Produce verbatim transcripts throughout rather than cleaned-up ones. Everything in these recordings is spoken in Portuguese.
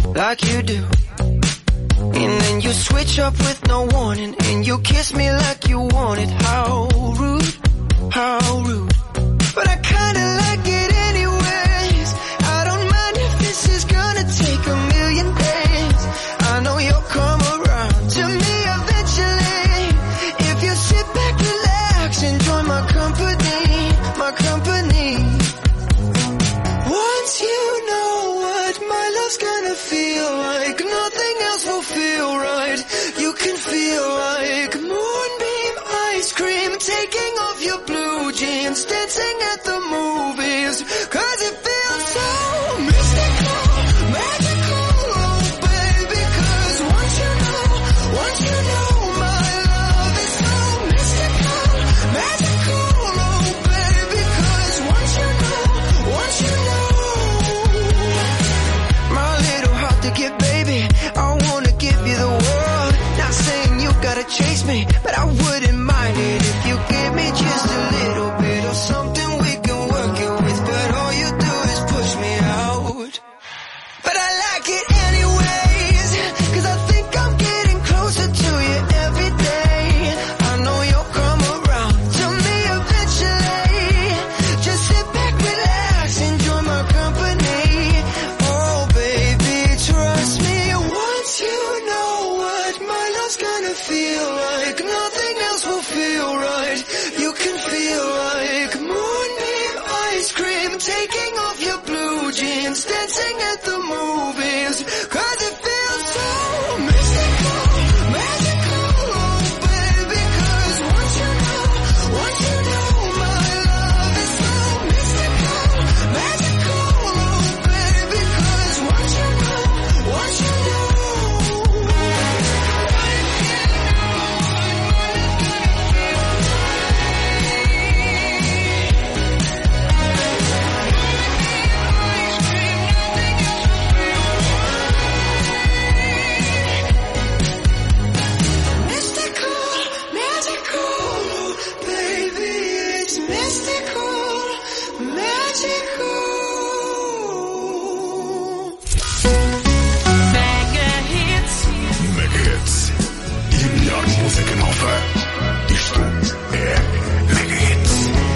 like you do. And then you switch up with no warning, and you kiss me like you want it. How rude, how rude. But I kinda like it anyways. I don't mind if this is gonna take a million days. I know you'll come around to me eventually. If you sit back, relax, enjoy my company, my company. Once you know what my love's gonna feel like, nothing else will feel right. You can feel like moonbeam ice cream, taking off your blue jeans, dancing at the movies, cause it feels so mystical, magical, oh baby, cause once you know, once you know my love is so mystical, magical, oh baby, cause once you know, once you know. My little heart to get, baby, I wanna give you the world. Not saying you gotta chase me, but I wouldn't mind it if you give me just a little bit of something we can work it with. But all you do is push me out. But I like it anyways, cause I think I'm getting closer to you every day. I know you'll come around to me eventually. Just sit back, relax, enjoy my company. Oh baby, trust me, once you know what my love's gonna feel like, nothing else will feel right. You can feel like moonbeam ice cream, taking off your blue jeans, dancing at the movies, cause it feels so mystical, magical, oh baby, cause once you know, once you know my love is so mystical, magical, oh baby, cause once you know, once you know. Mystical, magical, baby, it's mystical, magical. Megahits. E a melhor música nova. Isto é Megahits.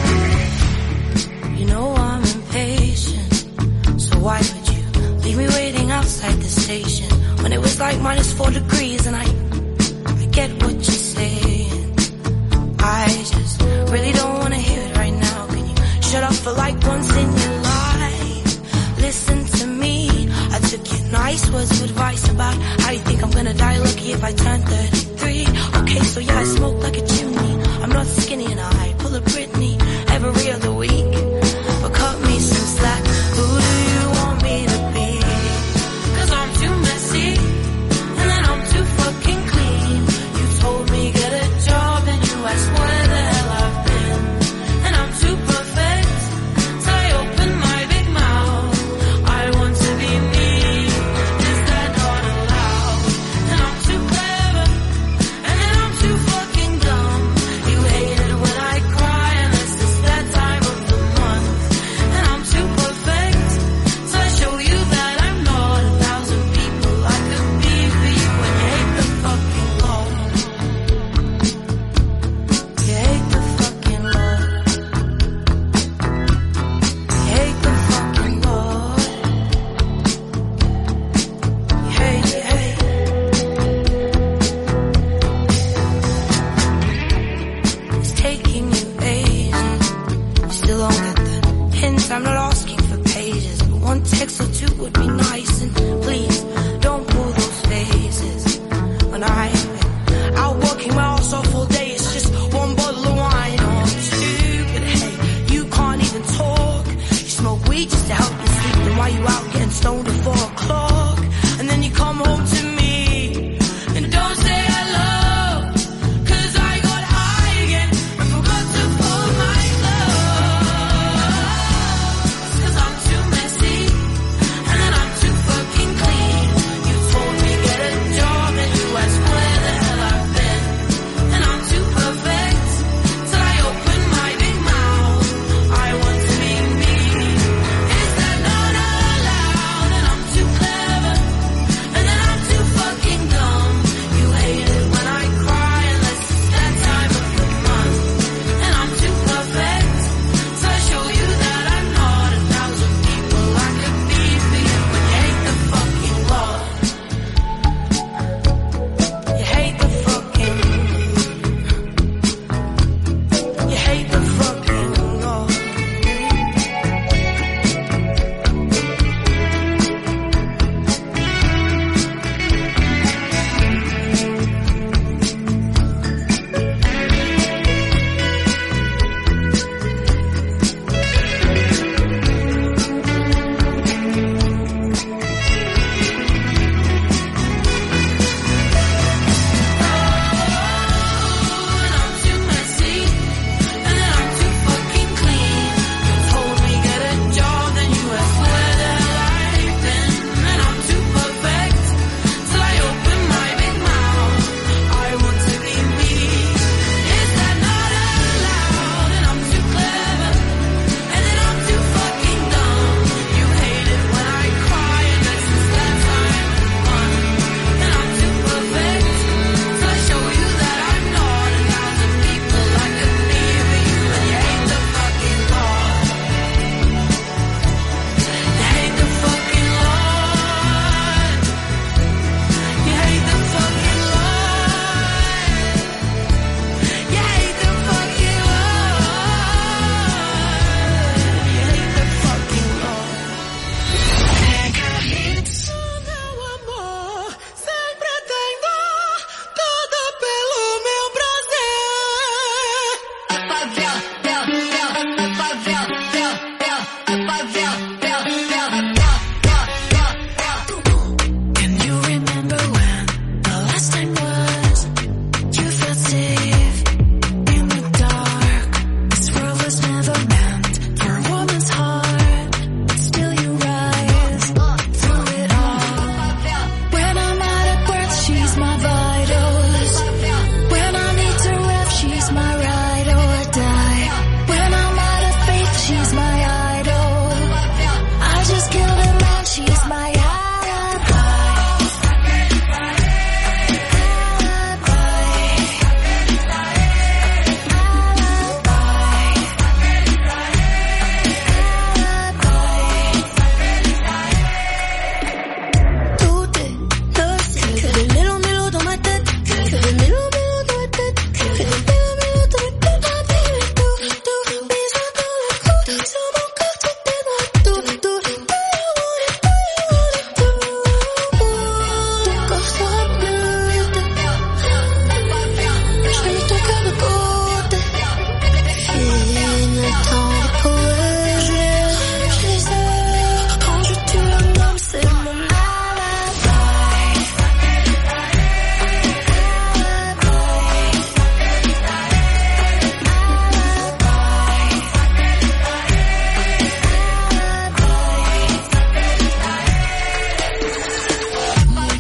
You know I'm impatient, so why would you leave me waiting outside the station when it was like minus four degrees and I, I get what you're saying. I just really don't wanna hear it right now. Can you shut up for like once in your life? Listen to me, I took your nice words of advice about how you think I'm gonna die lucky if I turn thirty-three. Okay, so yeah, I smoke like a chimney, I'm not skinny and I pull a Britney every other week. But cut me some slack, who do you want me to be? Cause I'm too messy, and then I'm too fucking clean. You told me get a job, and you asked where the hell I've been. And I'm too perfect, so I open my big mouth. I want to be me, is that not allowed? And I'm too clever, and then I'm too fucking dumb. You hate it when I cry, and it's just that time of the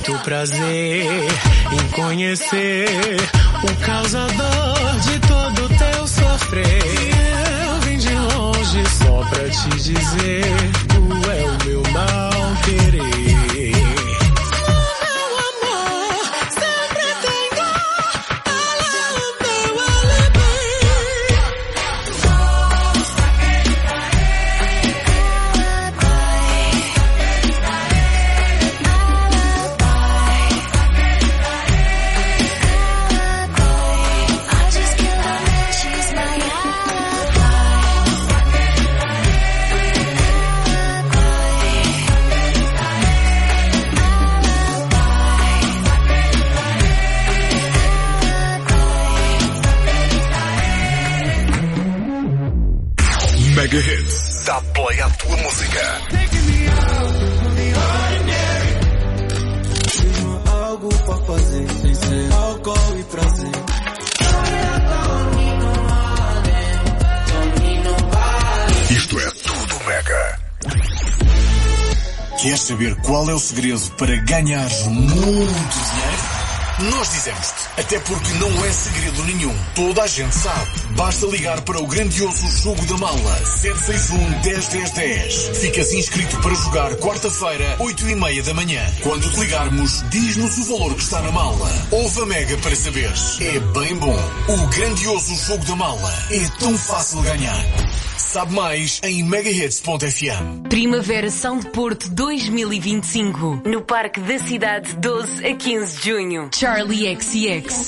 muito prazer em conhecer o causador de todo teu sofrer. Eu vim de longe só pra te dizer, tu é o meu mal querer. Mega Hits. Dá play à tua música. Algo pra fazer, sem ser álcool e prazer. Isto é tudo Mega. Queres saber qual é o segredo para ganhar muito dinheiro? Nós dizemos-te, até porque não é segredo nenhum. Toda a gente sabe. Basta ligar para o grandioso Jogo da Mala sete seis um, um zero um zero um zero. Ficas inscrito para jogar quarta-feira, oito e meia da manhã. Quando te ligarmos, diz-nos o valor que está na mala. Ouve a Mega para saberes. É bem bom. O grandioso Jogo da Mala é tão fácil de ganhar. Sabe mais em megahits ponto f m. Primavera São de Porto dois mil e vinte e cinco. No Parque da Cidade, doze a quinze de junho. Charlie X C X.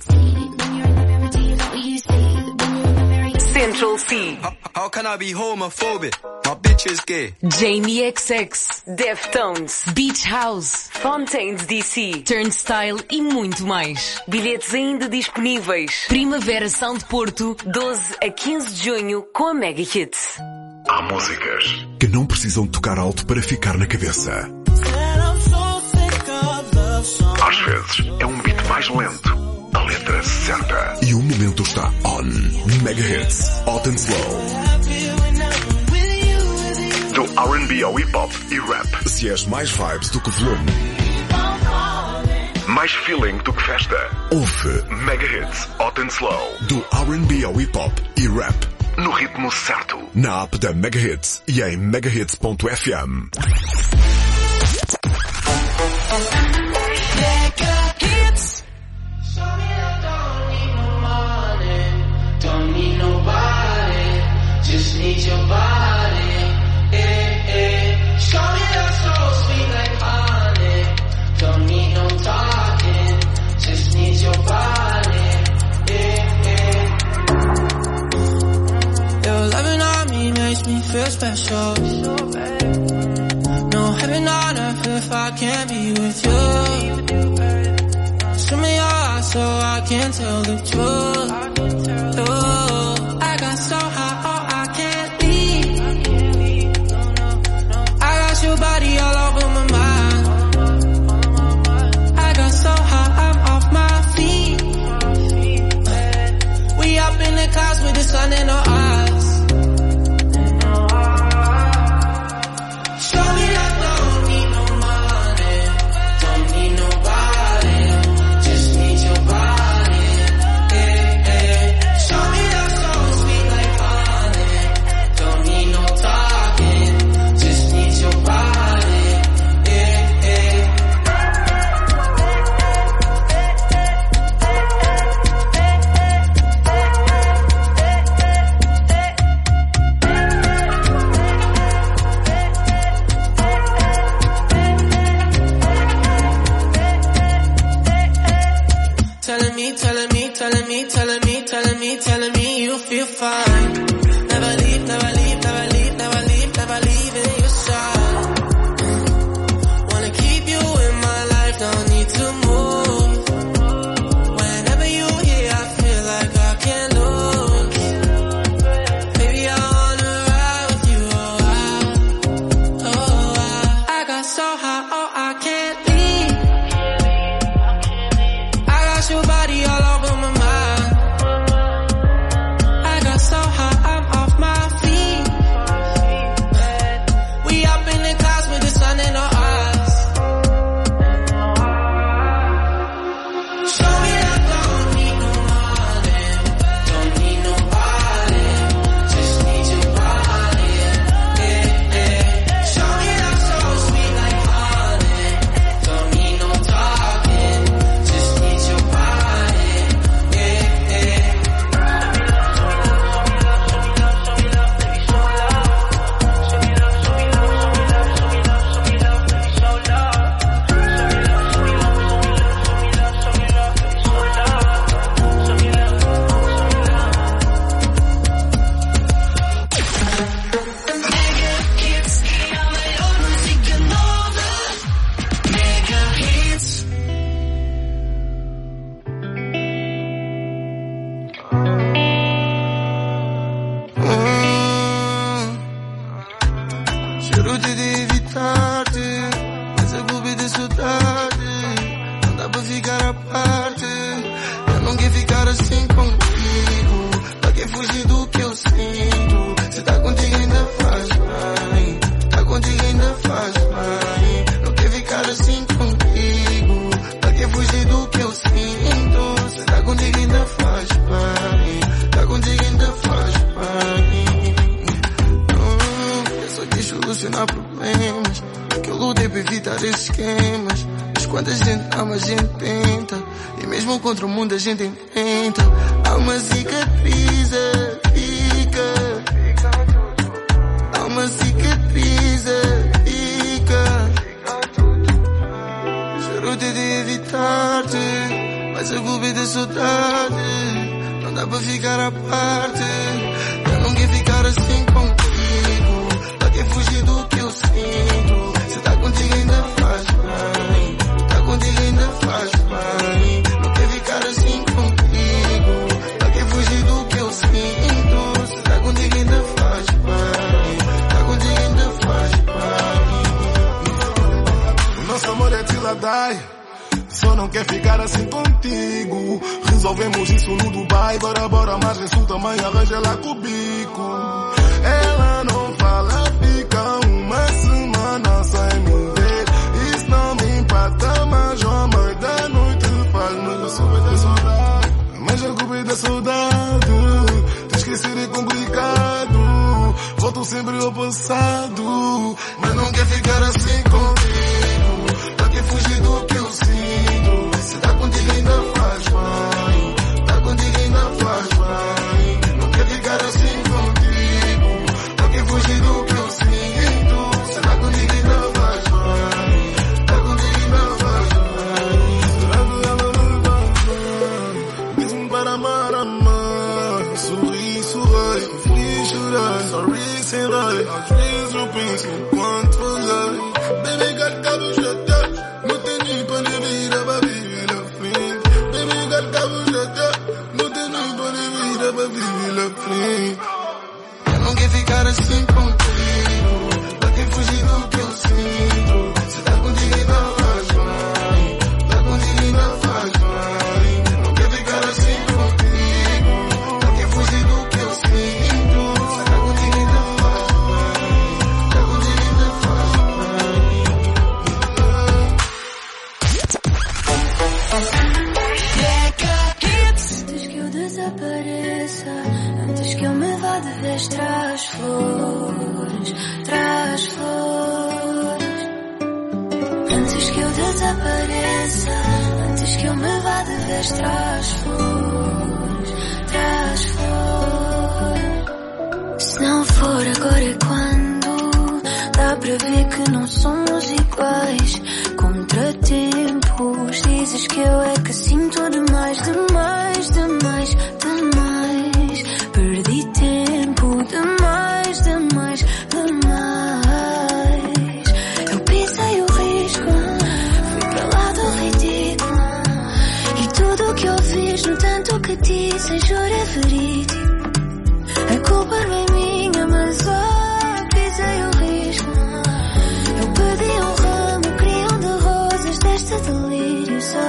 Central C. How, how can I be homophobic? My bitch is gay. Jamie X X. Deftones. Beach House. Fontaines D C. Turnstile e muito mais. Bilhetes ainda disponíveis. Primavera São de Porto, doze a quinze de junho com a Mega Hits. Há músicas que não precisam tocar alto para ficar na cabeça. Às vezes é um beat mais lento, a letra certa e o momento está on. Mega Hits, Hot and Slow. Do R and B ao hip hop e rap. Se és mais vibes do que volume, mais feeling do que festa, ouve Mega Hits, Hot and Slow. Do R and B ao hip hop e rap. No ritmo certo. Na app da Mega Hits e em megahits ponto f m. Need your body, eh, eh. Show me that so sweet like honey. Don't need no talking, just need your body, eh, eh. Your loving on me makes me feel special. No heaven on earth if I can't be with you. Show me your eyes so I can tell the truth. Oh, I got so high. Your body all over my mind. I got so high, I'm off my feet. We up in the clouds with the sun in our eyes. Show me that don't need no money, don't need nobody, just need your body. Eh, eh. Show me that so sweet like honey, don't need no talking, just need your body. Telling me, telling me, telling me, telling me, telling me, telling me you feel fine. Never leave, never leave, never leave, never leave, never leave in your side. Wanna keep you in my life, don't need to move. Whenever you're here, I feel like I can't lose. Baby, I wanna ride with you, oh I, oh I. I got so high, oh I can't leave. I got your body all over my mind. quando a gente ama, a gente tenta. E mesmo contra o mundo a gente enfrenta. Há uma cicatriz, fica. Há uma cicatriz, fica. Juro-te de evitar-te, mas a culpa é da saudade. Não dá para ficar à parte. Eu não quero ficar assim contigo. Só quero fugir do que eu sinto. Se tá contigo ainda faz bem. Tá contigo ainda faz bem. Não quero ficar assim contigo. Só quero fugir do que eu sinto. Se tá contigo ainda faz bem. Tá contigo ainda faz bem. O nosso amor é tiladai. Só não quer ficar assim contigo. Resolvemos isso no Dubai. Bora, bora, mas resulta, mãe, arranja lá com o bico. Ela não fala, fica uma semana sem me ver. Isso não me impacta, mas ao amor da noite faz-me super da saudade. Mas a culpa é da saudade. Te esquecer é complicado. Volto sempre ao passado. Mas não quer ficar assim contigo. Só quer fugir do que eu sinto. Se tá contigo ainda faz bem. Tá contigo ainda faz bem. Não quer ficar assim contigo. Só quer fugir do que eu sinto. Se tá contigo ainda faz bem. Tá contigo ainda faz bem. Diz-me para amar, amar. Sorri, sorri. Feliz, chorar. Sorri, sem rai. Às vezes eu penso quanto falei. Baby, got cabo já tá. Não tem nem pra vir pra viver na frente. Baby, got cabo já tá. Não tem nem pra vir pra viver na frente. Eu não quero ficar assim contigo. Só quero fugir do que eu sinto. Se tá contigo ainda faz bem. Tá contigo ainda faz bem. Não quero ficar assim contigo. Só quero fugir do que eu sinto. Se tá contigo ainda faz bem. Tá contigo ainda faz bem. Antes que eu desapareça, antes que eu me vá de vez, traz flores, traz flores. Antes que eu desapareça, antes que eu me vá de vez, traz flores, traz flores. Se não for agora é quando? Dá para ver que não somos iguais. Contratempos, dizes que eu é que sinto demais, demais, demais, demais. Perdi tempo, demais, demais, demais. Eu pisei o risco, fui para lá do ridículo. E tudo que eu fiz, no tanto que disse, juro é verídico. A culpa não é minha, mas oh, pisei o risco. Eu pedi um ramo, queria um de rosas deste delírio só.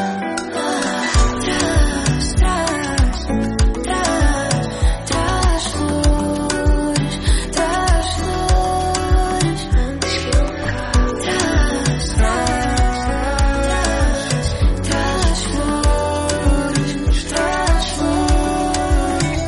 Traz, traz, traz, traz flores, traz flores. Antes que eu me traz, traz, traz, traz flores, traz flores.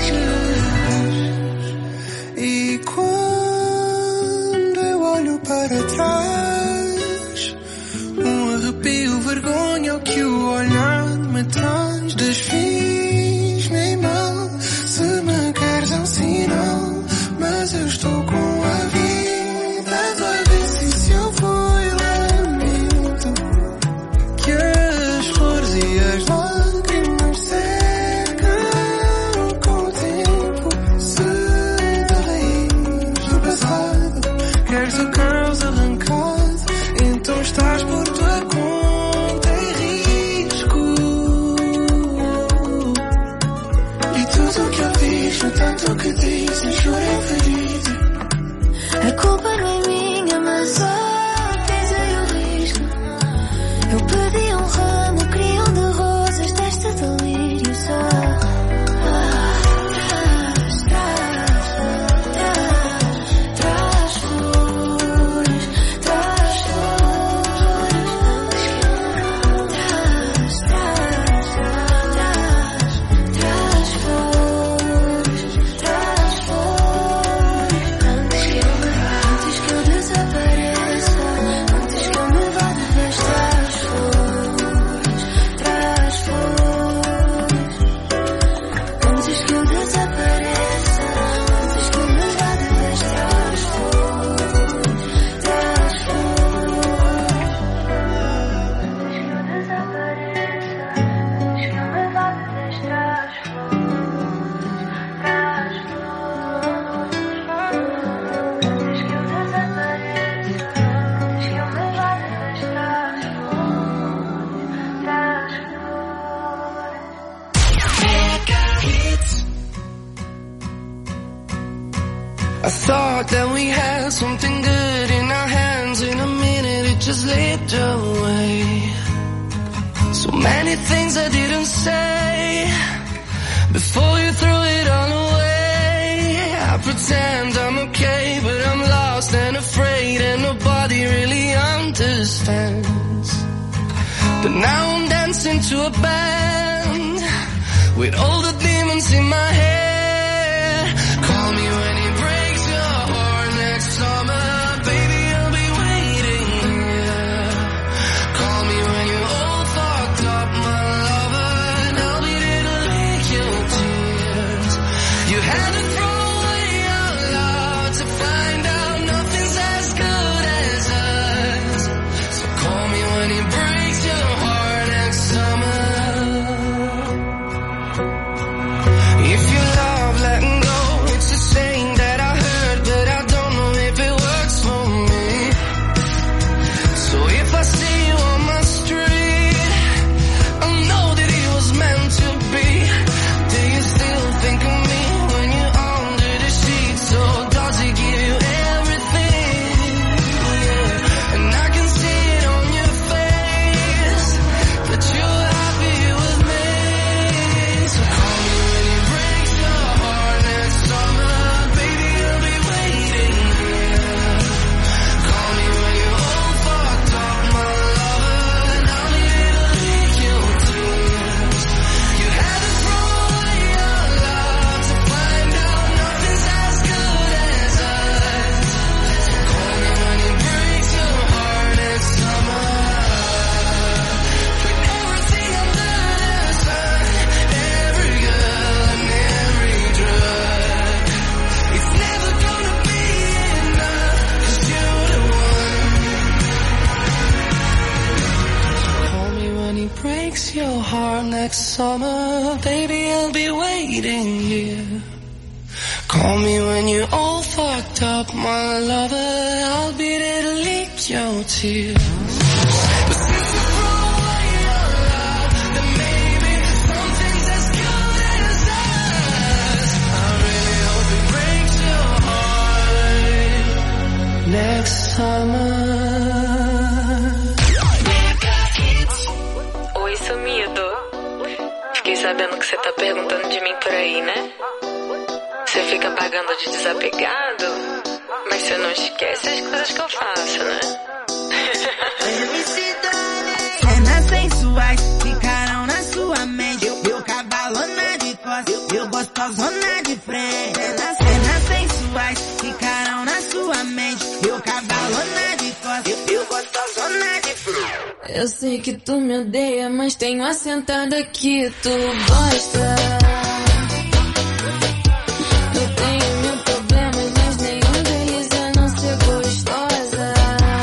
Antes que eu E quando eu olho para trás, um arrepio, vergonha, o que o olhar me traz. Desfiz-me mal, se me queres é um sinal. Mas eu estou com a vida, vai ver se se eu fui lamento. Que as flores e as lágrimas secam com o tempo. Se da raiz do passado queres o caos arrancado, então estás por tua conta em risco. E tudo o que eu fiz, no tanto que dizem, chorei ferido. A culpa não é minha, mas oh, pisei o risco. Eu pedi um ramo, queria um de rosas deste delírio só. Traz, traz, traz, traz flores, traz flores. Traz, traz, traz, traz flores, traz flores. Antes que eu, antes que eu desapareça, antes que eu me vá de vez, traz I thought that we had something good in our hands. In a minute it just slipped away. So many things I didn't say before you threw it all away. I pretend I'm okay, but I'm lost and afraid, and nobody really understands. But now I'm dancing to a band with all the demons in my head. Call me when it breaks your heart next summer. Baby, I'll be waiting here. Call me when you're all fucked up, my lover, and I'll be there to lick your tears. You had to throw away your love to find out nothing's as good as us. So call me when it breaks your heart next summer. If you love letting go, it's a saying that I heard, but I don't know if it works for me. So if I see you on my street, I know that it was meant to be. Do you still think of me when you're under the sheets? So does it give you everything? Yeah. And I can see it on your face that you're happy with me. So call me when it breaks your heart next summer. Baby, I'll be waiting here. Call me when you're all fucked up, my lover, and I'll be there to lick your tears. You had to throw away your love to find out nothing's as good as us. So call me when it breaks your heart next summer. With everything under the sun, every girl and every drug, it's never gonna be enough, 'cause you're the one. Call me when he breaks your heart next summer. Baby, I'll be waiting here. Call me when you're all fucked up, my lover, I'll be there to lick your tears. But since you threw away your love, then maybe something's as good as us. I really hope it breaks your heart next summer. Oi, sumido. Fiquei sabendo que você tá perguntando de mim por aí, né? Você fica pagando de desapegado, mas você não esquece as coisas que eu faço, né? Cenas sensuais ficaram na sua mente. Eu, eu cavalona de costas, eu gostosona de frente. Cenas, cenas sensuais ficaram na sua mente. Eu cavalona de costas, eu, eu gostosona de frente. Eu sei que tu me odeia, mas tenho assentada que tu gosta. Eu tenho mil problemas, mas nenhum deles é não ser gostosa.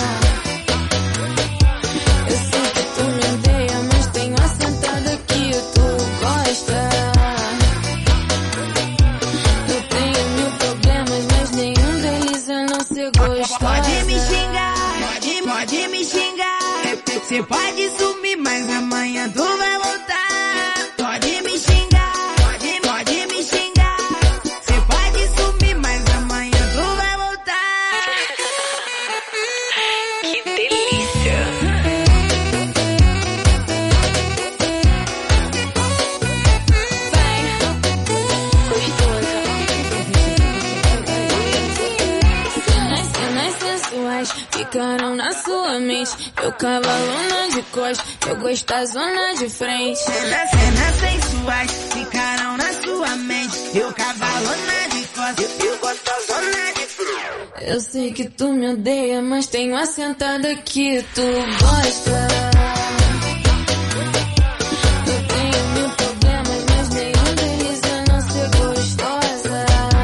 Eu sei que tu me odeia, mas tenho assentada que tu gosta. Eu tenho mil problemas, mas nenhum deles é não ser gostosa. Pode me xingar, pode, pode me xingar. Você pode sumir, mas amanhã tu vai voltar. Pode me xingar, pode, pode me xingar. Você pode sumir, mas amanhã tu vai voltar. Que delícia! Vai, gostosa. Cenas, cenas sensuais ficaram na sua mente. Eu cavalona de costas, eu gostosona de frente. Cenas, cenas sensuais ficaram na sua mente. Eu cavalona de costas, eu, eu gostosona de frente. Eu sei que tu me odeia, mas tenho assentada que tu gosta. Eu tenho mil problemas, mas nenhum deles é não ser gostosa.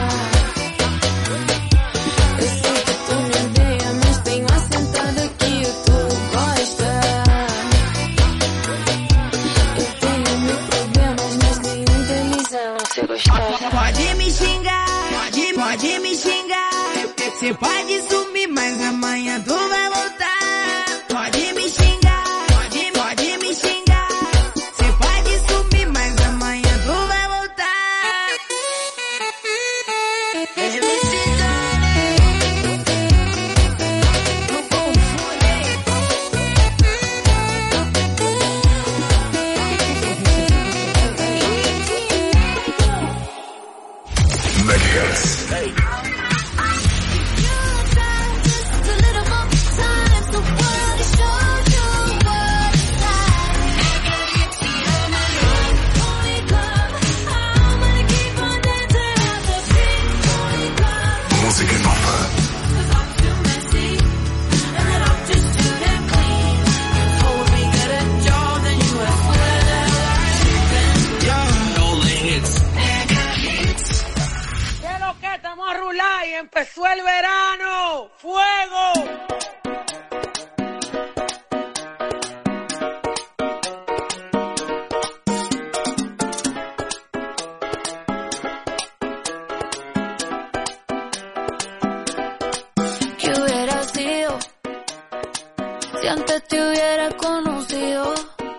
Eu sei que tu me odeia, mas tenho assentada que tu gosta. Eu tenho mil problemas, mas nenhum deles é não ser gostosa. Pode me xingar, pode, pode me xingar. Você pode sumir, mas amanhã tu vai voltar. Pode me xingar, pode, pode me xingar. Você pode sumir, mas amanhã tu vai voltar. M C Dom. el verano! ¡Fuego! ¿Qué hubiera sido si antes te hubiera conocido?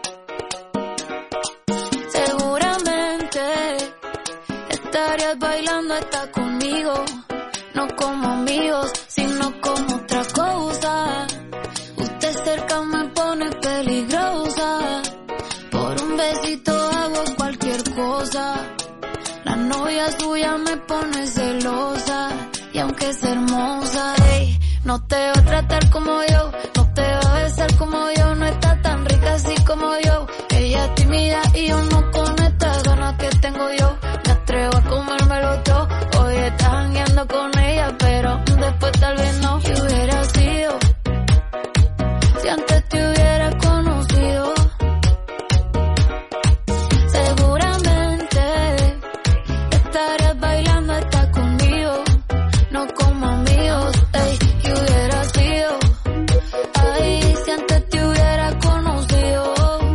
Seguramente estarías bailando hasta conmigo, no como amigos, sino como otra cosa. Usted cerca me pone peligrosa, por un besito hago cualquier cosa. La novia suya me pone celosa, y aunque es hermosa, ey, no te va a tratar como yo, no te va a besar como yo, no está tan rica así como yo. Ella es tímida y yo no con estas ganas que tengo yo. Me atrevo a comérmelo todo, hoy estás jangueando con ella, pero después tal vez no. ¿Qué hubiera sido si antes te hubiera conocido? Seguramente estarías bailando hasta conmigo, no como amigos, ey. ¿Qué hubiera sido? Ay, si antes te hubiera conocido.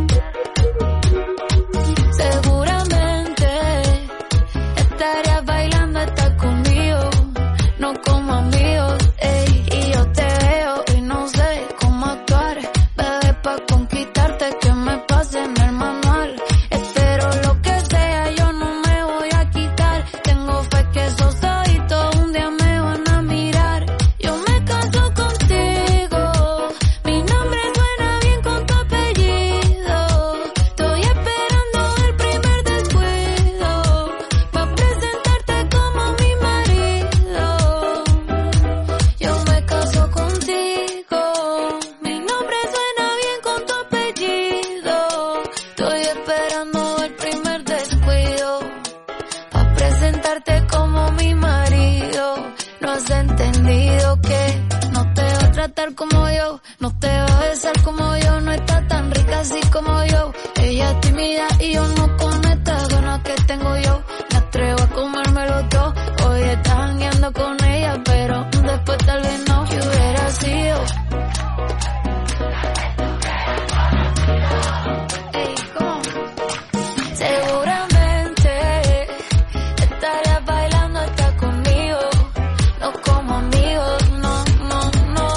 Seguramente estarías bailando hasta conmigo, no como amigos, ey. Y yo te veo y no sé cómo actuar, bebé, pa' conquistarte que me pase en el manual. Espero lo que sea, yo no me voy a quitar. Tengo fe que esos ojitos un día me van a mirar. Yo me caso contigo, mi nombre suena bien con tu apellido. Estoy esperando el primer descuido pa' presentarte como mi marido. Yo me caso contigo, mi nombre suena bien con tu apellido. Estoy esperando el primer descuido pa' presentarte como mi marido. No has entendido que no te va a tratar como yo, no te va a besar como yo, no está tan rica así como yo. Ella es tímida y yo no con estas ganas que tengo yo. Me atrevo a comérmelo todo, hoy estás jangueando con ella, pero después tal vez no. ¿Qué hubiera sido? Ey, ¿cómo? Seguramente estarías bailando hasta conmigo, no como amigos, no, no, no.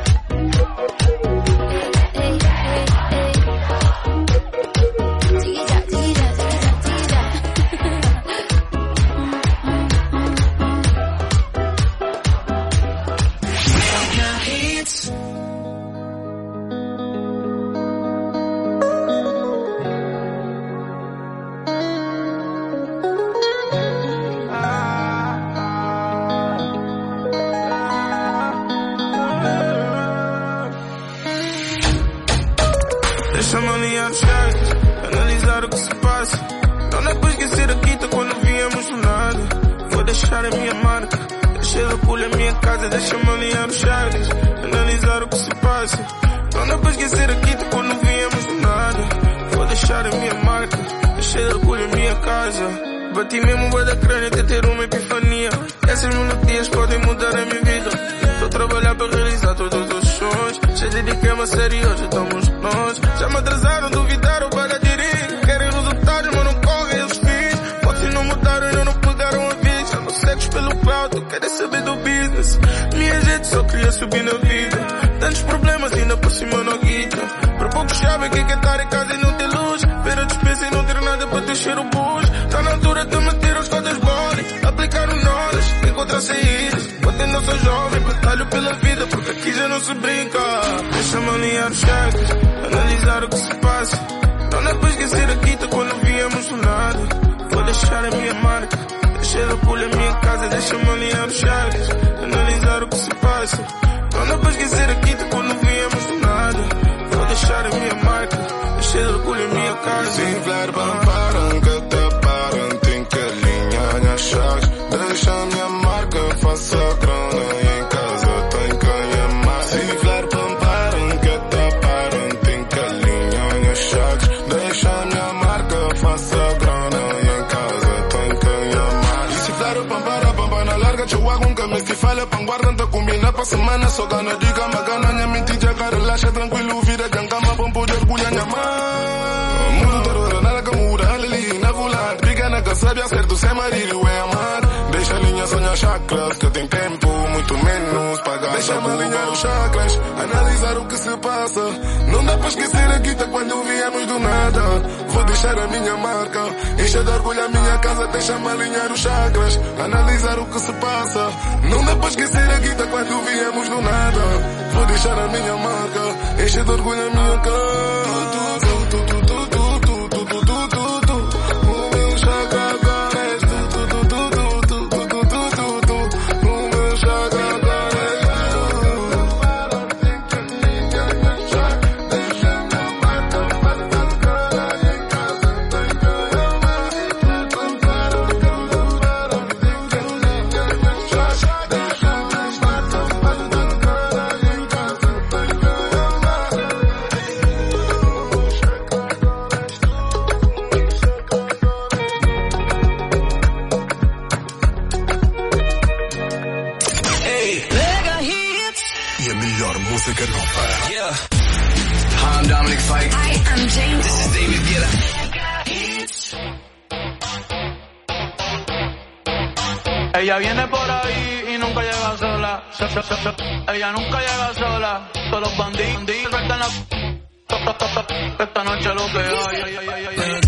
Ey, ey, ey, ey. Chiquilla, chiquilla, chiquilla, chiquilla. Deixa-me alinhar os gestos, analisar o que se passa. Não dá para esquecer a quinta quando viemos do nada. Vou deixar a minha marca, deixei de pulha a minha casa. Deixa-me alinhar os gestos, analisar o que se passa. Não dá para esquecer a quinta quando viemos do nada. Vou deixar a minha marca, deixei de pulha a minha casa. Bati mesmo bué da crânio até ter uma epifania. Essas melodias podem mudar a minha vida. Estou a trabalhar para realizar todos os sonhos. Já dediquei-me a sério, hoje estamos nós. Já me atrasaram, duvidaram para dirigir. Querem resultados, mas não correm os fins. Pode não mudaram, ainda não pegaram a vista. Não cegos pelo pauta, querem saber do business. Minha gente só queria subir na vida. Tantos problemas, ainda por cima não guita. Por pouco sabem quem quer estar em casa e não ter luz. Ver a despesa e não ter nada para deixar o bus. Tá na altura de meter as cotas body. Aplicar o knowledge, encontrar saídas. Quando eu sou jovem, batalho pela vida, porque aqui já não se brinca. Deixa-me alinhar os cheques, analisar o que se passa. Não dá para esquecer a quinta quando viemos do nada. Vou deixar a minha marca, deixei de pulha a minha casa. Deixa-me alinhar os cheques, analisar o que se passa. Não dá para esquecer a quinta quando viemos do nada. Vou deixar a minha marca, deixei de pulha a minha casa. Sin flar paran que te paran, tem que alinhar as chaves. Deixa a minha marca, faça grana e em casa tem que amar. Sin flar paran que te paran, tem que alinhar as chaves. Deixa a minha marca, faça grana e em casa tem que amar. E se flar pampara, pampana larga, eu hago um que me vale pan guardando combina pa semana. So gana diga magana nya minti jaga relaxa tranquilo vida gangama bom poder culha nya ma. Mundo todo nada que muda ali na volar. Briga na casa de acerto sem marido é amar. Deixa a linha sonhar chakras que tem tempo muito menos pagar. Deixa-me alinhar os chakras, analisar o que se passa. Não dá pra esquecer a guita quando viemos do nada. Vou deixar a minha marca, encher de orgulho a minha casa. Deixa-me alinhar os chakras, analisar o que se passa. Não dá pra esquecer a guita quando viemos do nada. Vou deixar a minha marca, encher de orgulho a minha casa. Ella viene por ahí y nunca llega sola. Ella nunca llega sola. Todos los bandidos sueltan la... Esta noche lo que hay, ay, ay, ay, ay.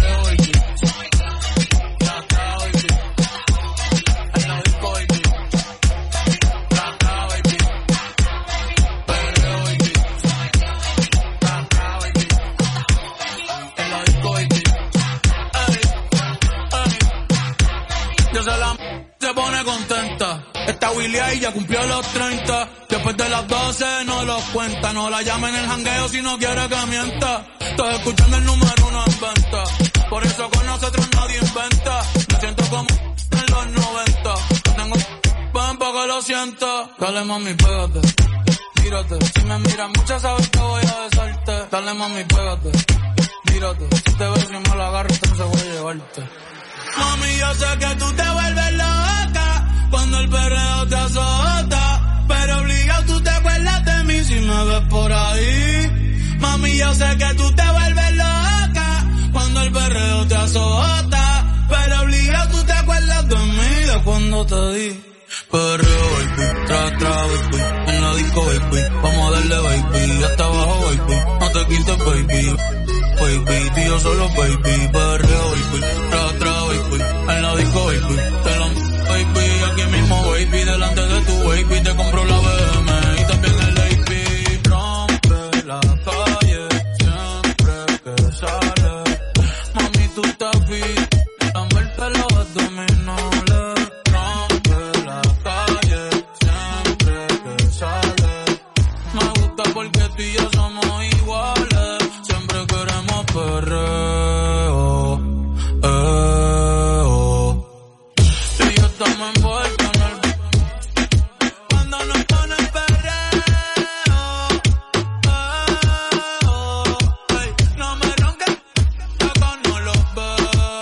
Y ya cumplió los treinta. Después de las doce no los cuenta. No la llama en el jangueo si no quiere que mienta. Estoy escuchando el número uno en venta. Por eso con nosotros nadie inventa. Me siento como en los noventa. No tengo pan para que lo sienta. Dale mami, pégate, tírate. Si me miras mucho sabes que voy a besarte. Dale mami, pégate, tírate. Si te ves y me la agarro entonces voy a llevarte. Mami, yo sé que tú te vuelves loca cuando el perreo te azota, pero obligado tú te acuerdas de mí si me ves por ahí. Mami, yo sé que tú te vuelves loca cuando el perreo te azota, pero obligado tú te acuerdas de mí de cuando te di. Perreo, baby, tra, tra, baby, en la disco, baby, vamos a darle, baby, hasta abajo, baby, no te quites, baby, baby, tío solo, baby, perreo, baby, tra, tra, baby, en la disco, baby, te lo baby, aquí mismo, baby, delante de tu baby, te compro la B M y también el A P, rompe la calle, siempre que sale, mami, tú estás bien, lamberte los abdominales, rompe la calle, siempre que sale, me gusta porque tú y yo somos iguales, siempre queremos perreo, eh, oh. Y yo estamos envueltos en el... Cuando nos ponen perreo, eh, oh, hey, no me ronques, acá no los veo.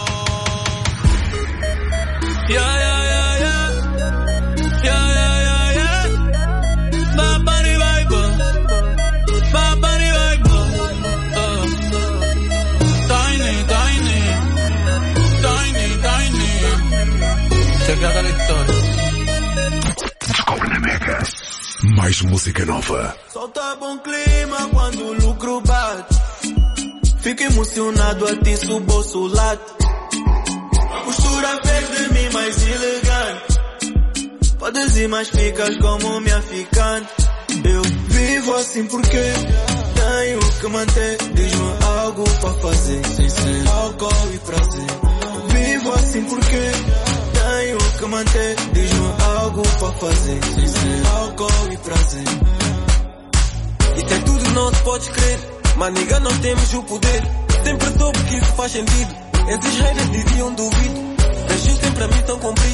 Yeah, yeah, yeah, yeah, yeah, yeah, yeah, yeah. Bad Bunny vibe, Bad Bunny vibe, uh, tiny, tiny, tiny, tiny. Checate la historia. Descobre na Mega. Mais música nova. Solta bom clima quando o lucro bate. Fico emocionado, a ti subo o lado. A postura fez de mim mais elegante. Podes ir, mas ficas como minha ficante. Eu vivo assim porque tenho que manter. Diz-me algo pra fazer, sem ser álcool e prazer. Vivo assim porque tenho que manter. Diz-me algo pra fazer, sem ser álcool e prazer. Isso é tudo, não se pode crer. Mas nigga, nós temos o poder. Sempre soube que isso faz sentido. Esses haters diziam duvido. Deixei sempre a missão cumprida.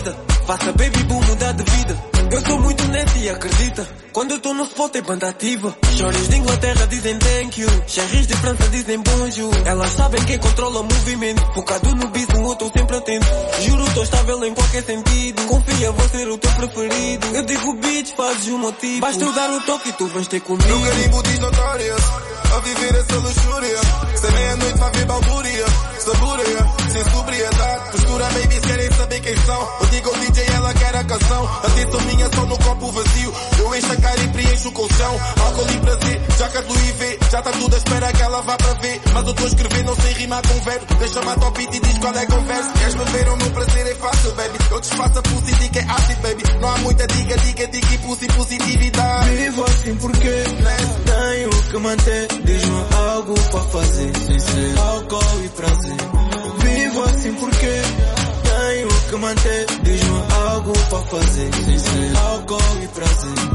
Faça baby boom mudar de vida. Eu sou muito neto e acredita. Quando eu tô no spot é banda ativa. Shorties de Inglaterra dizem thank you. Cherries de França dizem bonjour. Elas sabem quem controla o movimento. Focado no bis, no outro sempre atento. Juro, tô estável em qualquer sentido. Confia, vou ser o teu preferido. Eu digo bitch, fazes o motivo. Basta eu dar o toque e tu vais ter comigo. No carimbo diz notorious, a viver essa luxúria. Sem meia-noite vai ver balbúria. Saboreia, sem sobriedade. Postura, babies querem saber quem são. Eu digo ao D J, ela quer a canção. Atenção minha só no copo vazio. Eu encho a cara e preencho o colchão. Álcool e prazer, já que a Louis V. Já tá tudo à espera que ela vá para ver. Mas eu tô a escrever, não sei rimar com verbo. Deixa-me a top beat e diz qual é a conversa. Queres-me ver, o meu prazer é fácil, baby. Eu desfaço a pussy e digo é ácido, baby. Não há muita diga, diga, diga e pussy, positividade. Vivo assim porque tenho que manter. Diz-me algo para fazer. Sem ser álcool e prazer. Vivo assim porque tenho que manter. Diz-me algo para fazer. Sem ser álcool e prazer.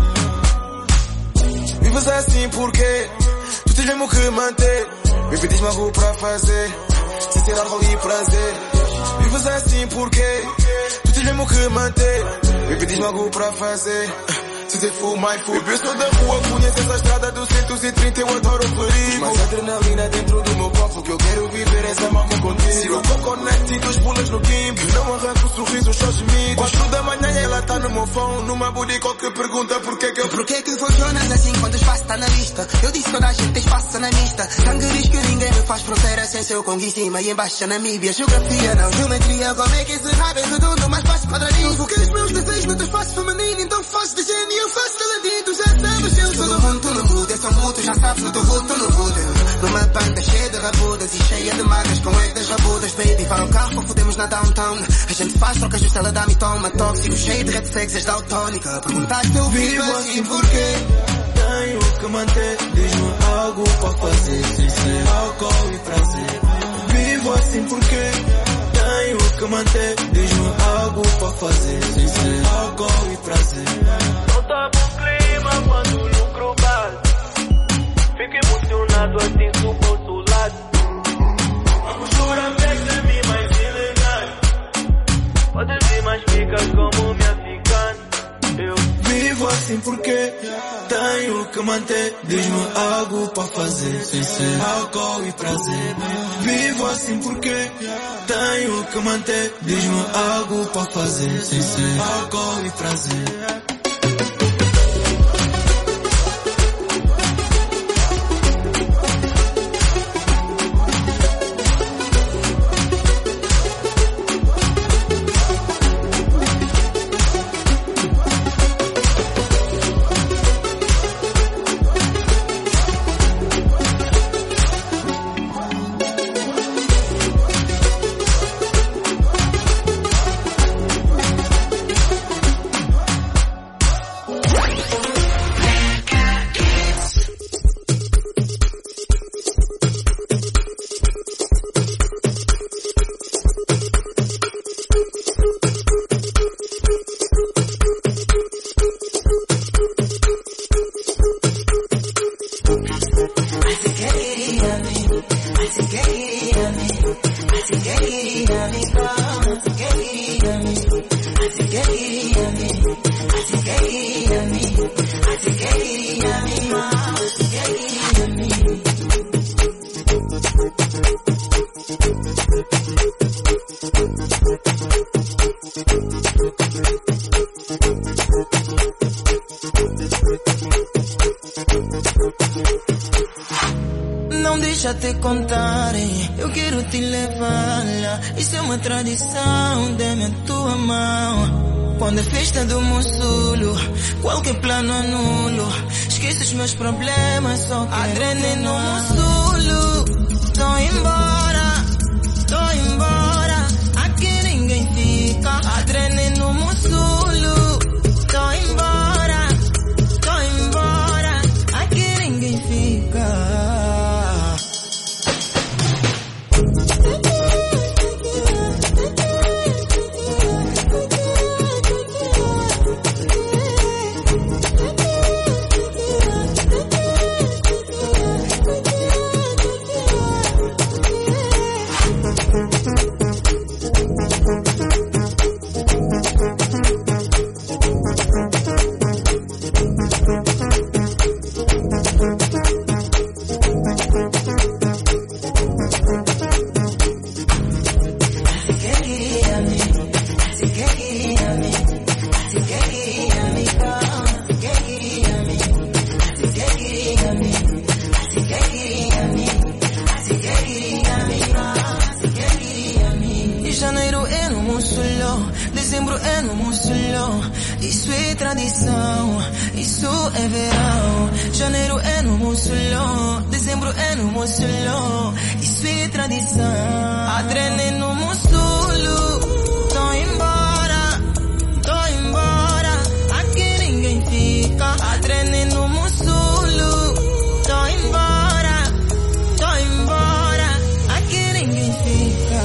Vives assim porque tu tens mesmo que manter. Baby, diz-me algo para fazer. Sem ser álcool e prazer. Vives assim porque tu tens mesmo que manter. Baby, diz-me algo para fazer. Se você for mais full. Baby, eu sou da rua, conheço essa estrada do cento e trinta, eu adoro o perigo. Mais adrenalina dentro do meu corpo, que eu quero viver essa mamma contigo. Se eu vou connect e dois pulas no Kimbo, não arranco o sorriso, só gemido. Quatro da manhã e ela tá no meu phone, numa booty que pergunta porquê que eu... Porquê que funcionas assim quando o espaço tá na lista? Eu disse toda a gente tem espaço na mista. Sangue diz que ninguém me faz fronteira sem seu Congo em cima e embaixo Namíbia. Geografia não, geometria, como é que esse rabo é redondo, mais fácil quadradinho. Foquei os meus desejos no teu espaço feminino, então faço de gênio. Eu faço talentinho, já sabes, eu sou do mundo, tô no hood. Eu sou mútuo, já sabes, no teu hood, tô no hood. Numa banda cheia de rabudas e cheia de magas com das rabudas, baby. Para o carro, fodemos na downtown. A gente faz trocas de cela, dá-me toma. Tóxico, cheio de red flags, és daltónica. Perguntaste, eu vivo assim porquê? Tenho que manter, diz-me algo para fazer. Sem ser álcool e prazer. Vivo assim porque tenho que manter, diz-me algo para fazer. Sem ser álcool e prazer. Não tá bom clima quando o lucro bate. Fico emocionado assim, subo ao lado. A postura pega em mim mais elegante. Podes vir, mas ficas como me africano. Eu vivo assim porque tenho que manter, diz-me algo para fazer. Sem ser álcool e prazer. Vivo assim porque tenho que manter, diz-me algo para fazer. Sem ser álcool e prazer. Não deixa te contar, eu quero te levar lá. Isso é uma tradição, dê-me a tua mão. Quando é festa do Monsulo, qualquer plano anulo. Esqueço os meus problemas, só que adrenalina no Monsulo. Tô embora, tô embora. Aqui ninguém fica. Adrenalina no Monsulo. Tô embora, tô embora. Aqui ninguém fica. Dezembro é no Mussolão, isso é tradição, isso é verão. Janeiro é no Mussolão, dezembro é no Mussolão, isso é tradição. Adrene no Mussolo, tô embora, tô embora, aqui ninguém fica. Adrene no Mussolo, tô embora, tô embora, aqui ninguém fica.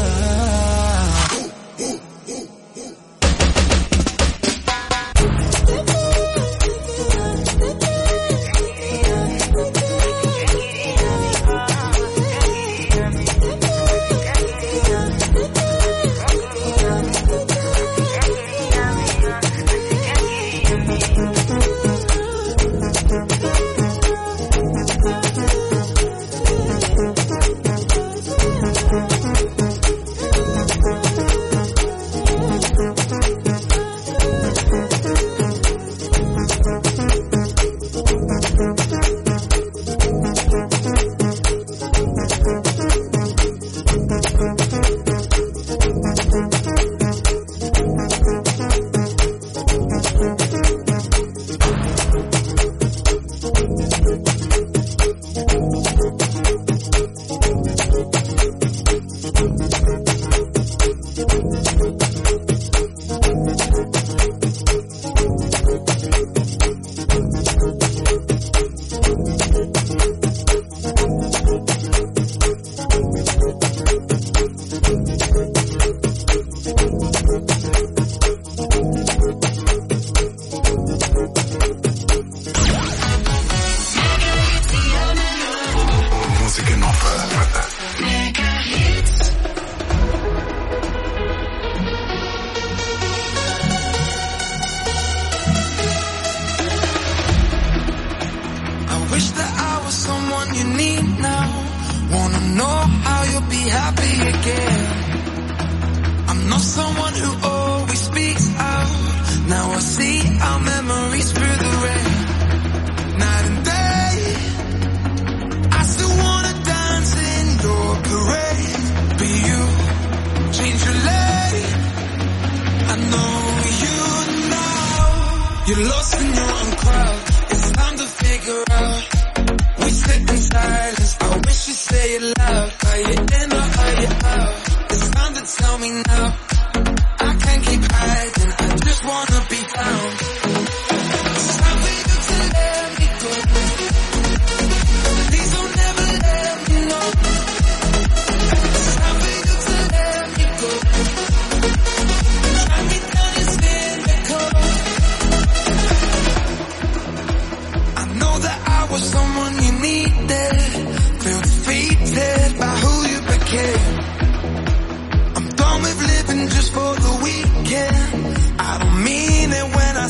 I'm done with living just for the weekend. I don't mean it when I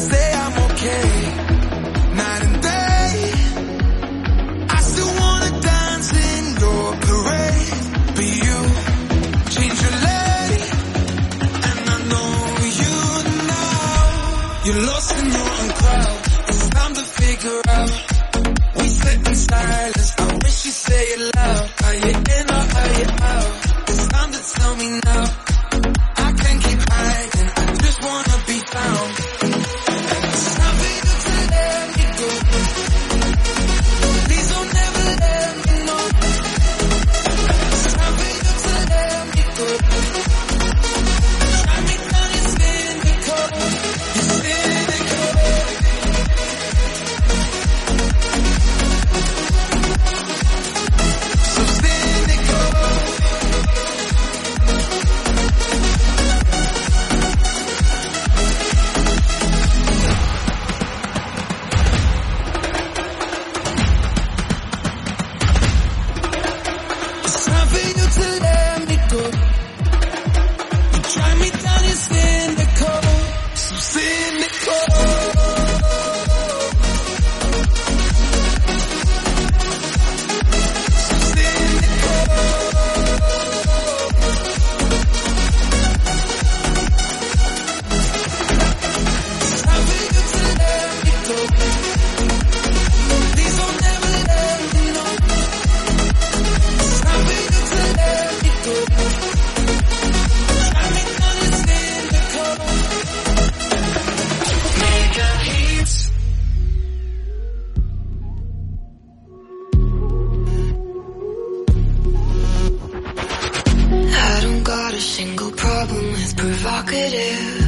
single problem with provocative.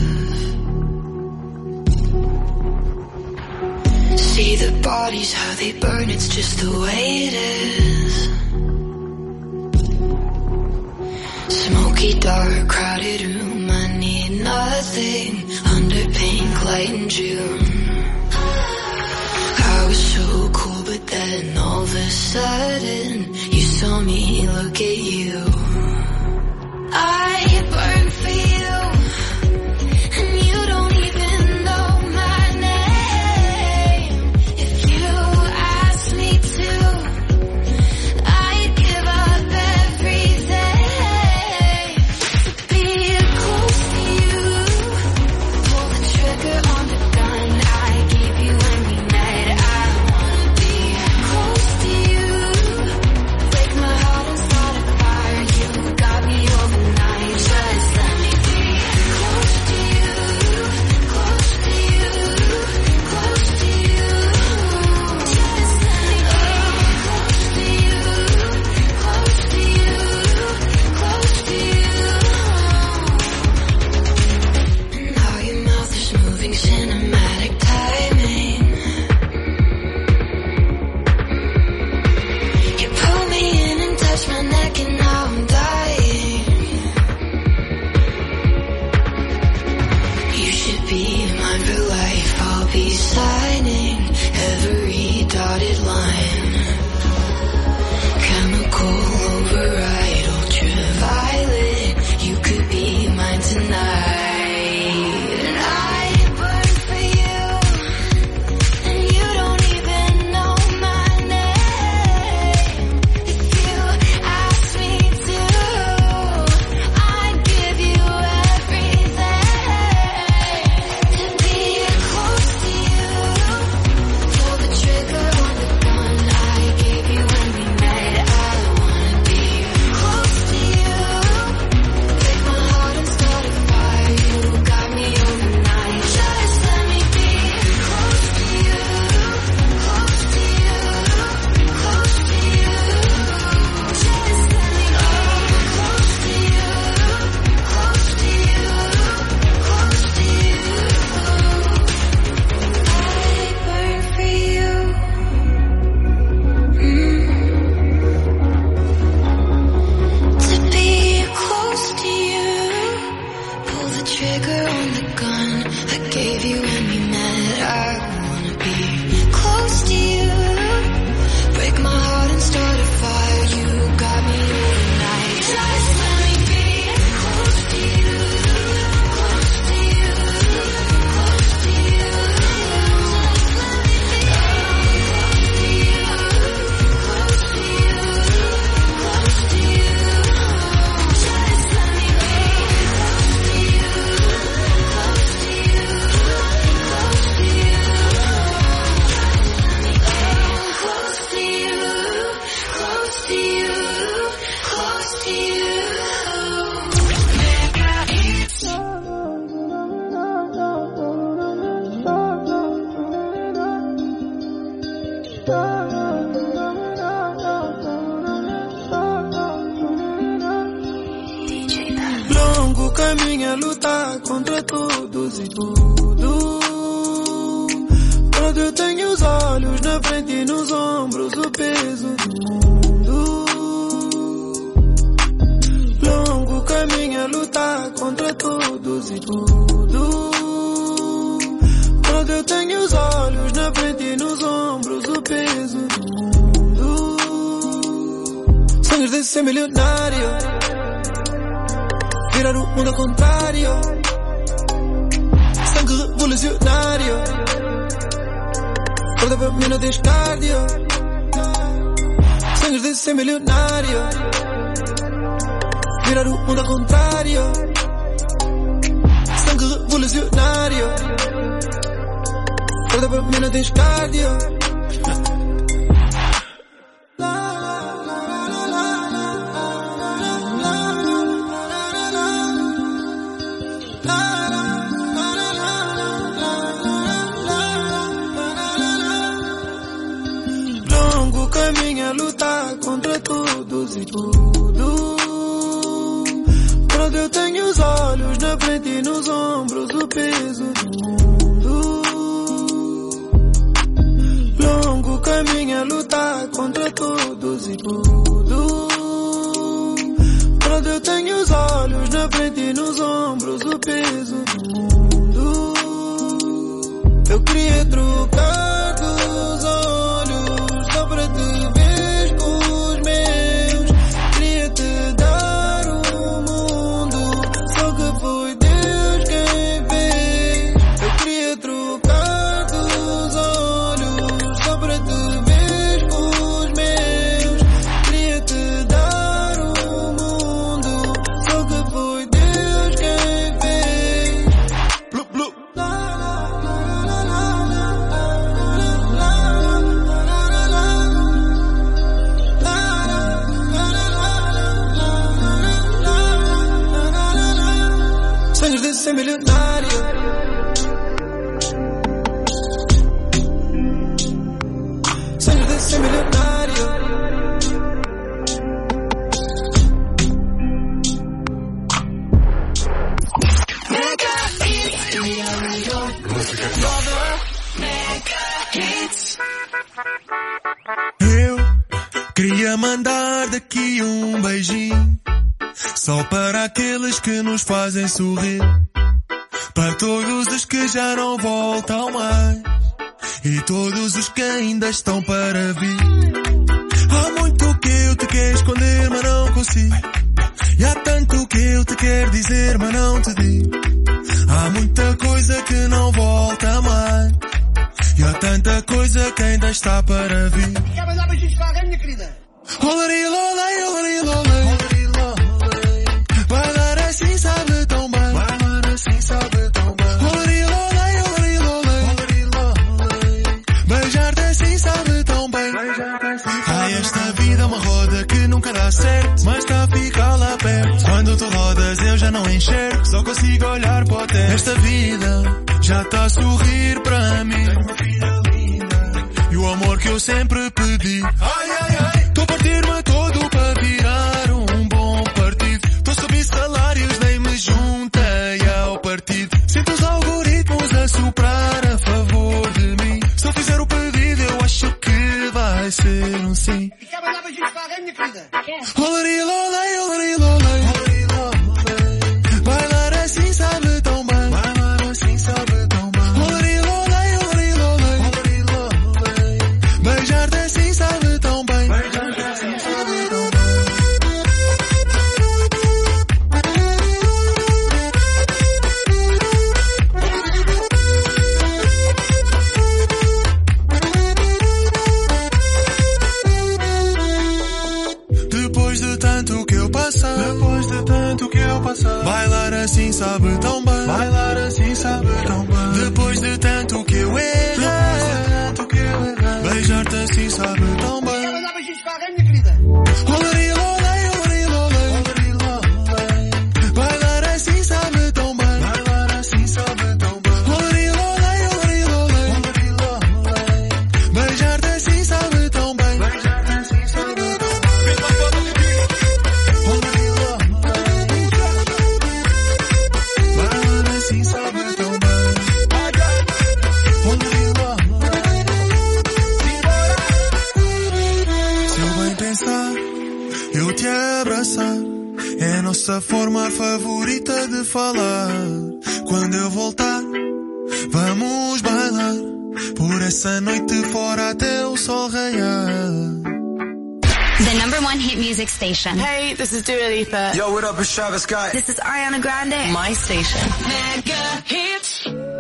See the bodies, how they burn, it's just the way it is. Smoky, dark, crowded room, I need nothing under pink light in June. I was so cool, but then all of a sudden you saw me look at you. I burn for you, and you don't even know my name. If you asked me to, I'd give up everything to be close to you. Pull the trigger on the gun I gave you when we met. I wanna be close to you. Break my heart and start a fire. You got me overnight. Just let me be close to you. Close to you. Close to you. Just let me be close to you. Close to you. Close to you. And how your mouth is moving, cinematic timing. You pull me in and touch my neck, and now I'm dying. You should be mine for life. I'll be signing every dotted line. Chemical override, ultraviolet. You could be mine tonight. And I burn for you, and you don't even know my name. If you ask me to, I'd give you everything to be close to you. Pull the trigger on the gun I gave you when we met. I wanna be close to you. Break my heart and start a fire. You got me overnight. Just let me be close to you. Close to you. Close to you. Just let me be close to you. Close to you. Close to you. I burn for you. Mm. To be close to you. Pull the trigger on the gun I gave you when we met. I wanna be close to you. Break my heart and start a fire. You got me overnight. Just let me be close to you. Close to you. Close to you. Just let me be close to you. Close to you. Close to you. Just let me be close to you. Close to you. Close to you. Close to you. Close to you. Close to you. Longo caminho a lutar contra todos e tudo. Quando eu tenho os olhos na frente e nos ombros, o peso do mundo. Longo caminho a lutar contra todos e tudo. Quando eu tenho os olhos na frente e nos ombros, o peso do mundo. Sonhos de ser milionário, virar o mundo ao contrário. Sangue revolucionário, corda para mim não tens cardio. Sonhos de ser milionário, virar o mundo ao contrário. Sangue revolucionário, corda para mim não tens cardio. caminho a lutar contra todos e tudo. Pronto, eu tenho os olhos na frente e nos ombros, o peso do mundo. Longo caminho a lutar contra todos e tudo. Pronto, eu tenho os olhos na frente e nos ombros, o peso do mundo. Eu queria trocar dos olhos só para te ver com os meus. Queria te dar o mundo, só que foi Deus quem fez. Eu queria trocar dos olhos só para te ver com os meus. Queria te dar o mundo, só que foi Deus quem fez. Blu, blu. Sonhos de ser milionário. Sonhos de ser milionário. Mega Hits. Mega Hits. Eu queria mandar daqui um beijinho só para aqueles que nos fazem sorrir, para todos os que já não voltam mais e todos os que ainda estão para vir. Há muito que eu te quero esconder, mas não consigo. E há tanto que eu te quero dizer, mas não te digo. Há muita coisa que não volta mais e há tanta coisa que ainda está para vir. Quer mandar beijinhos para alguém, minha querida? Olari, lolei, olari, lolei. Bailar assim sabe tão bem. Bailar assim sabe tão bem. Olari, lolei, olari, lolei. Beijar-te assim sabe tão bem. Ai, esta vida é uma roda que nunca dá certo, mas está a ficar lá perto. Quando tu rodas eu já não enxergo, só consigo olhar para o teto. Esta vida já está a sorrir para mim. E o amor que eu sempre pedi. Ai, ai, ai. Tô a partir-me todo para virar um bom partido. Tô a subir salários, nem-me juntei ao partido. Sinto os algoritmos a soprar a favor de mim. Se eu fizer o pedido eu acho que vai ser um sim. E quer mandar beijinhos para alguém, minha querida? Olari, lolei, olari, lolei. Bailar assim sabe tão bem. Bailar assim sabe tão bem. Olari, lolei, olari, lolei. Beijar-te assim sabe tão bem. Beijar-te assim sabe tão bem. Depois de tanto que eu passei, depois de tanto que eu passei, bailar assim sabe tão bem. Bailar assim sabe tão bem. Depois de tanto que eu errei, depois de tanto que eu errei, beijar-te assim sabe tão bem. Quer mandar beijinhos para alguém, minha querida? Olari, lolei, olari, lolei. Bailar assim sabe tão bem. Bailar assim sabe tão bem. Olari, lolei, olari, lolei. Beijar-te assim sabe tão bem. Beijar-te assim sabe tão bem. Olari, lolei. Bailar assim sabe tão bem. Olari, lolei. Se eu bem pensar, eu te abraçar é a nossa forma favorita de falar. Quando eu voltar, vamos bailar por essa noite fora até o sol raiar. The number one hit music station. Hey, this is Dua Lipa. Yo, what up, it's Travis Scott. This is Ariana Grande. My station. Mega Hits.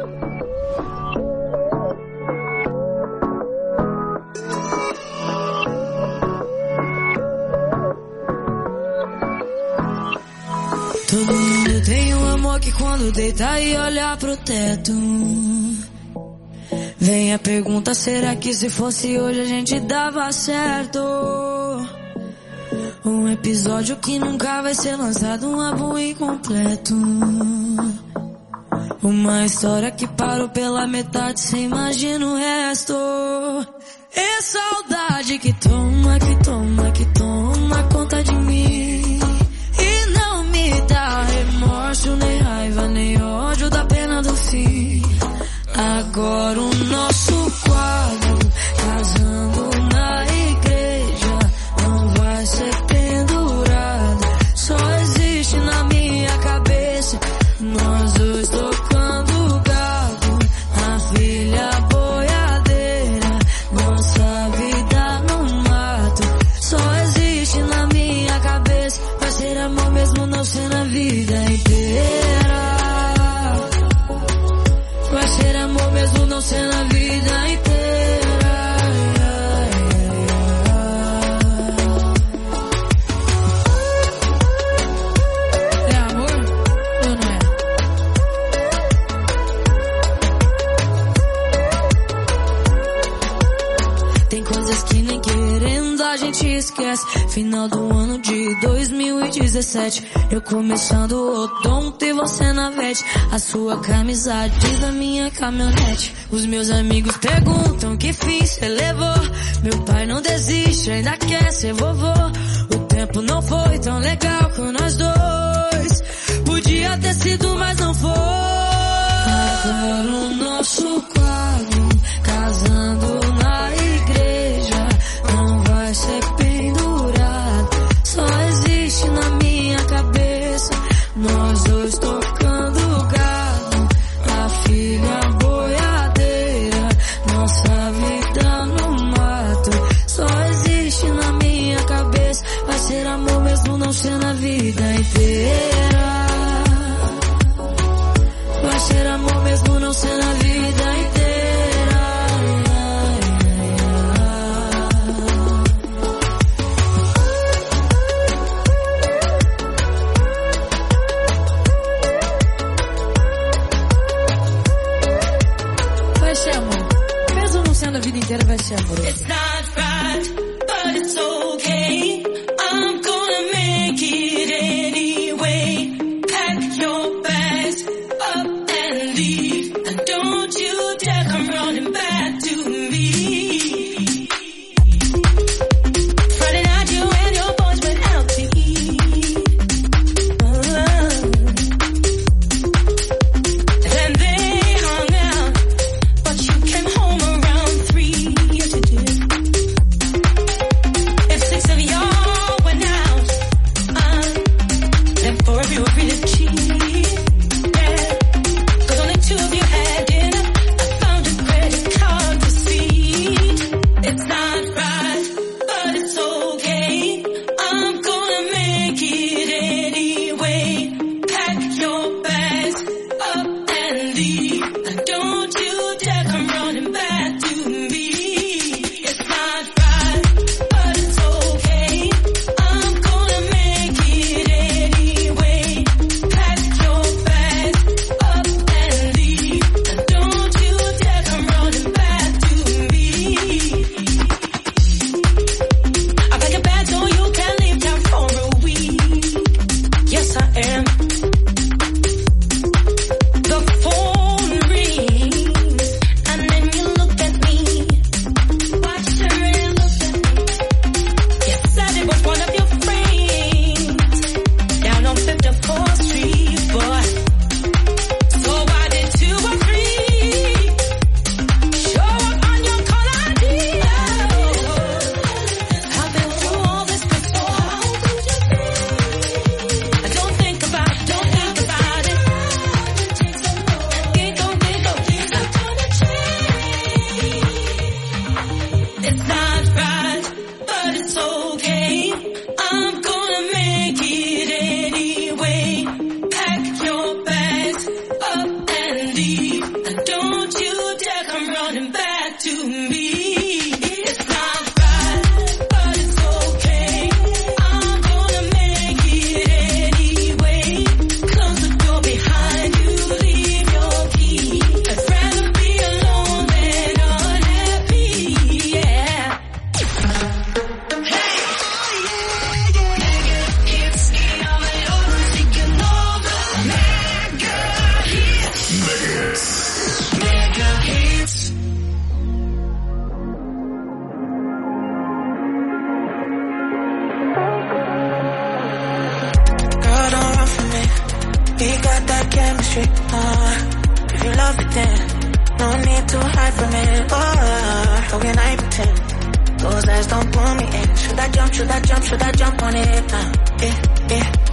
Todo mundo tem um amor que quando deita e olha pro teto, vem a pergunta, será que se fosse hoje a gente dava certo? Um episódio que nunca vai ser lançado, um álbum incompleto. Uma história que parou pela metade, cê imagina o resto. É saudade que toma, que toma, que toma conta de mim e não me dá ser na vida inteira. Vai ser amor mesmo não ser na vida inteira. É amor ou não é? Tem coisas que nem querendo a gente esquece. Final do ano de dois mil e dezessete, eu começando o odonto e você na vete. A sua camisa diz a minha caminhonete. Os meus amigos perguntam que fim cê levou. Meu pai não desiste, ainda quer ser vovô. O tempo não foi tão legal com nós dois. Podia ter sido, mas não foi. Agora o nosso quadro, casando na igreja, não vai ser pendurado, só existe na minha cabeça. Nós dois tocando gado, a filha boiadeira, nossa vida no mato, só existe na minha cabeça. Vai ser amor mesmo não ser na vida inteira. Vai ser amor mesmo não ser na vida inteira. Vai ser amor. Mesmo não sendo a vida inteira, vai ser amor. It's not right, but it's okay. I'm gonna make it anyway. Pack your bags up and leave, and don't you dare come running back to me. Friday night you and your boys went out to eat. Oh. Then they hung out, but you came home around three. Yes you did. If six of y'all went out, uh, then four of you were really cheap. Yeah. Cause only two of you had dinner. I found a credit card receipt. It's not right, but it's okay. I'm gonna make it anyway. Pack your bags up and leave, and don't you dare come running back to me. It's not right, but it's okay. I'm gonna make it anyway. Pack your bags up and leave, and don't you dare come running back to me. I pack your bags so you can leave town for a week. Yes, I am. The phone rings, and then you look at me. Why should you look at me? You said it was one of your friends down on fifty-fourth Street, boy. So why did two or three show up on your call I D? I've been through all this before. I don't think about it, don't think about it. Think, don't think, don't think I'm gonna change. It's not right, but it's okay. I'm gonna make it anyway. Pack your bags up and leave, and don't you dare come running back to me. It's not right, but it's okay. I'm gonna make it anyway. Close the door behind you, leave your key. I'd rather be alone than unhappy, yeah. It's taking over. Mega hits. Girl, don't run from it. We got that chemistry. Uh, if you love it, then no need to hide from it. Oh, how can I pretend? Those eyes don't pull me in. Should I jump? Should I jump? Should I jump on it? Uh, yeah, yeah.